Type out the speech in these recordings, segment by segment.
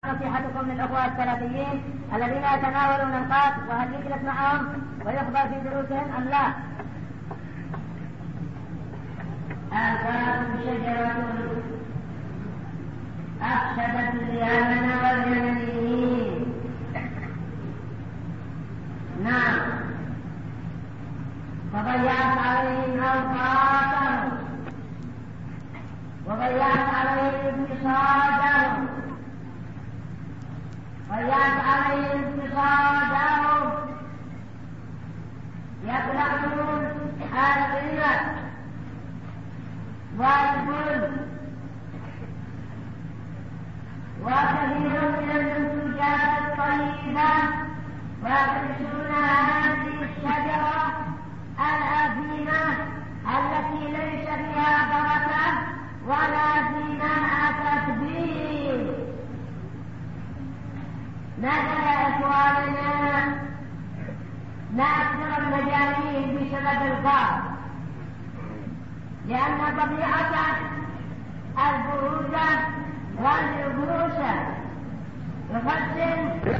نصيحتكم للأخوة السلفيين الذين يتناولون القات، وهل يجلس معهم ويخبر في دروسهم أم لا؟ القات شجرة أفسدت دياننا واليمنيين. نعم، فضيعت عليهم أوقاتهم وضيعت عليهم اقتصادهم، ضيعت عليهم اقتصادهم، يبلغون الغنى والفل وكثير من المنتجات الطيبة، ويكنسون هذه الشجرة الأثيمة التي ليس فيها بركة ولا فيما أتت به. ماذا يا إخواننا نأكثر المجانين بسبب القات؟ لأن طبيعة البرودة واليبوسة يفسر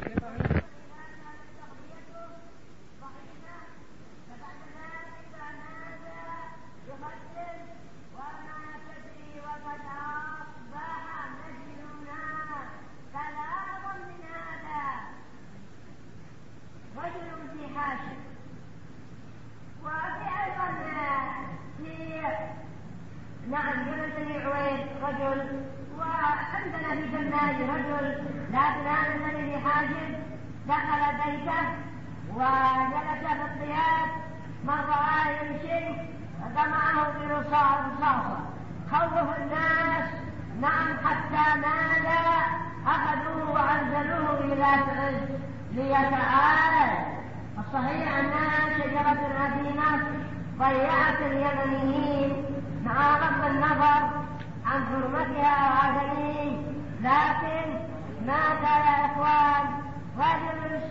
نعم جبل بني عويد رجل، وعندنا في جماج رجل، لكن هذا الذي بحاجب دخل بيته وجلس في الطياب، مر يمشي فجمعه برصاصة خوف الناس. نعم حتى ماذا أخذوه وأنزلوه إلى تعز ليتعالج. الصحيح أنها شجرة أثيمة ضيعت اليمنيين مع غض النظر عن حرمتها وعدمه. لكن ماذا يا إخوان؟ رجل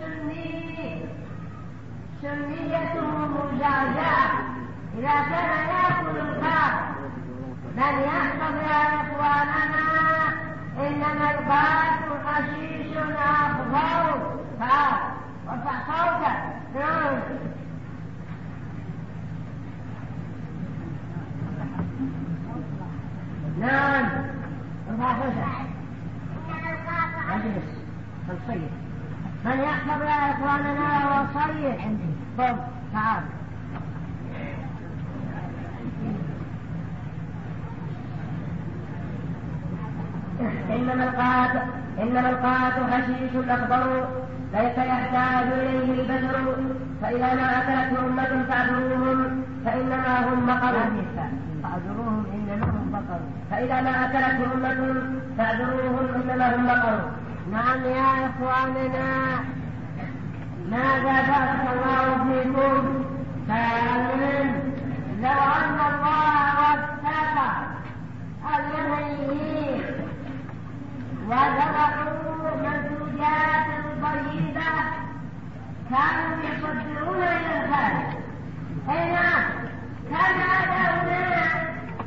سنيته مزعزعة إذا كان يأكل القات، من يحفظ يا إخواننا؟ إنما القات حشيش أخضر. وارفع صوتك. نعم اجلس الصيد. من يحفظ يا إخواننا هو الصيد. طب تعال. إنما القات حشيش أخضر ليس يحتاج إليه البشر، فإذا ما أكلته أمة فاعذروهم فإنما هم بقر. فاعذروهم إنما هم بقر. فإذا ما أكلته أمة فاعذروهم إنما هم بقر. نعم يا إخواننا، ماذا بارك الله فيكم؟ فمن لو أن الله وفق اليمنيين وزرعوا منتوجات طيبة كانوا يصدرون إلى الخارج. أي نعم، كان هذا هنا.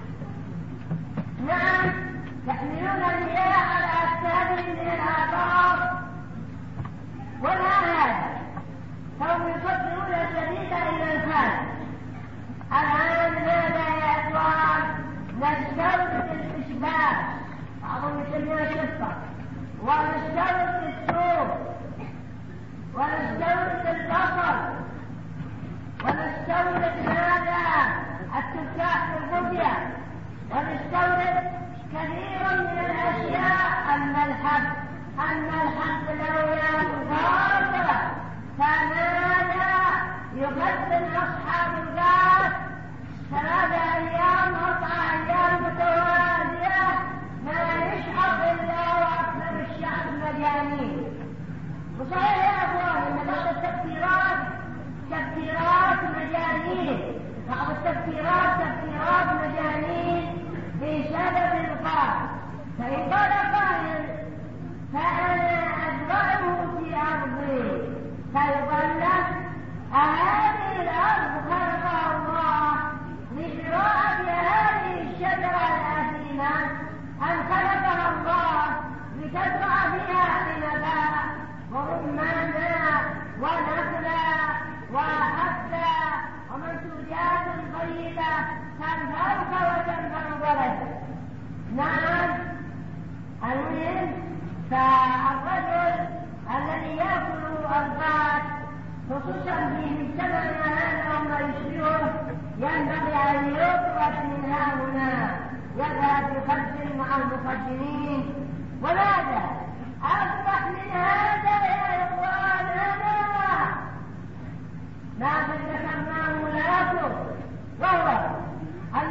نعم، يحملون المياه على أكتافهم من الآثار ولا هذا، فهم يصدرون الجديد إلى الخارج. الآن ماذا يا إخوان؟ نستورد الإشباك، بعضهم يسميها شفة، ونستورد الثوم، ونستورد البصل، ونستورد هذا التفاح والغبية، ونستورد كثيرا من الأشياء. أما الحب لو ينفرد فماذا يقدم أصحاب الغاز 3 أيام 4 أيام متوازية ما يشعر إلا وأكثر الشعب مجانين. وصحيح يا أخوان إن بعض التفكيرات مجانين، بعض التفكيرات مجانين بسبب القات. فإن قال قائل فأنا أزرعه في أرضي فيقال له هذه الأرض خلقها الله لزراعة هذه الشجرة الأثيمة أم خلقها الله لتزرع بها فالرجل الذي يأكل الفات خصوصا في مجتمعنا هذا وما يشبهه ينبغي أن يطرد من هنا يذهب يخزن مع المخزنين. وماذا أصبح من هذا يا إخواننا ما ذكرناه لكم، وهو أن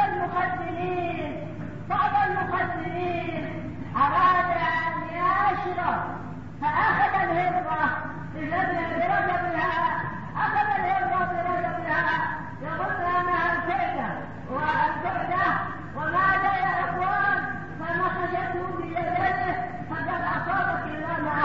بعض المخزنين أراد أن يشرب فأخذ الهرة برجبها يظن أنها الكعدة وماذا يا إخوان فنخشته بيده فقد أصابك الله مع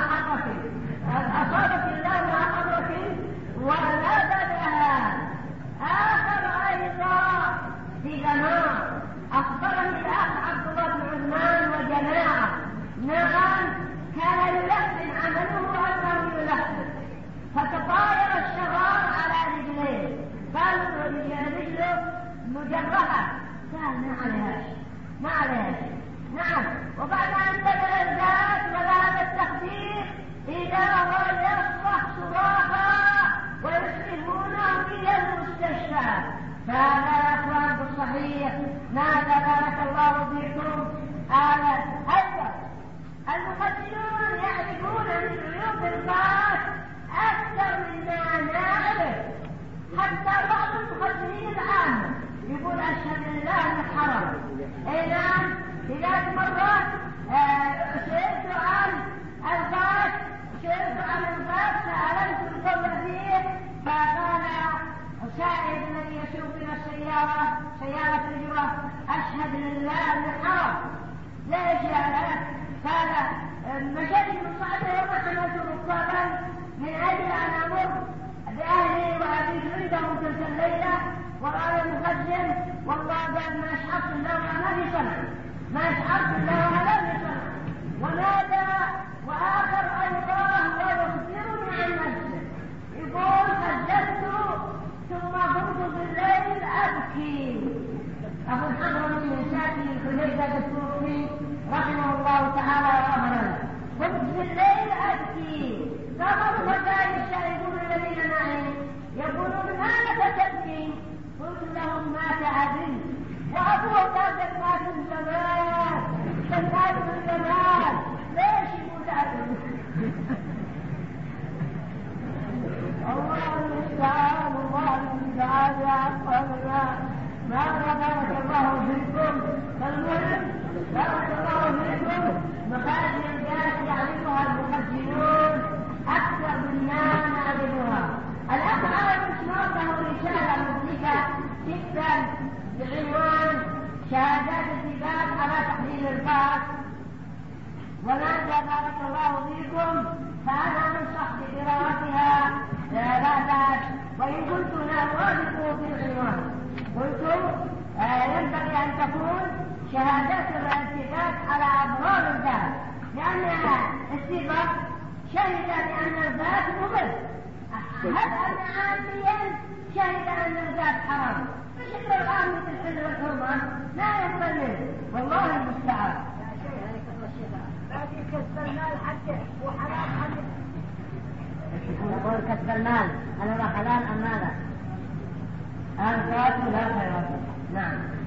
حضرك ونبذها. آخر أيضا في جماعة أخبرني الأخ عبد الله بن عثمان وجماعة نعم كان يلحن عمله أنه يلحن فتطاير الشرار على رجليه قالوا رجله مجرحة قال ما عليهاش نعم. وبعد أن بدأ الذات وذهب التخدير إذا هو يصبح صراخا ويسلمونه إلى المستشفى. فهذا يا أخوان بالصحيح ماذا بارك الله فيكم. أيضا المخزنون يعرفون من عيوب الفات أكثر مما نعرف. حتى بعض المخزنين الآن يقول أشهد لله الحرم. نعم إذا مرات سئلت عن الفات سألت القول فيه فقال سائل الذي يسوق إلى سيارة الجرة أشهد لله الحرم. ليش هذا؟ قال مشيت من صعبه وحملت ركابا من أجل أن أمر بأهلي وأبي عندهم تلك الليلة ورأى المخزن والله قال ما أشعرت الله ما في صنع وماذا. وآخر أيضا ويخبرني عن نفسه يقول خجلت ثم قمت بالليل أبكي. أبو الحضرمي من شاكي الحديثة التوفي رحمه الله تعالى وأمرنا قمت بالليل أبكي. فمر فتاة الشاهدون الذين معي يقولون ماذا تبكي؟ قلت لهم مات أبي وأبوه قال مات من زمان ليش يموت أبي؟ الله المستعان يا أخوانا ما بارك الله فيكم. فالمهم بارك الله فيكم مخازن الجاس يعرفها المخزنون أكثر مما نعرفها. الأخ عارف له رسالة مدلكة جدا بعنوان شهادات الثبات على تحليل الفات. وماذا بارك الله فيكم فأنا أنصح بقراءتها لا بأس. وإن كنت لا أوافق في العنوان قلت ينبغي أن تكون شهادات الثبات على أضرار الذات لأنها الثبات شهد بأن الذات مضر. هل أن عاميا شهد أن الذات حرام فشكل الآن مثل الحل والحرمان لا يقبل منه والله المستعان. لكن كسب المال حتى وحلال حتى يقول كسب المال هل هو حلال أم ماذا؟ الفات لا خير. نعم.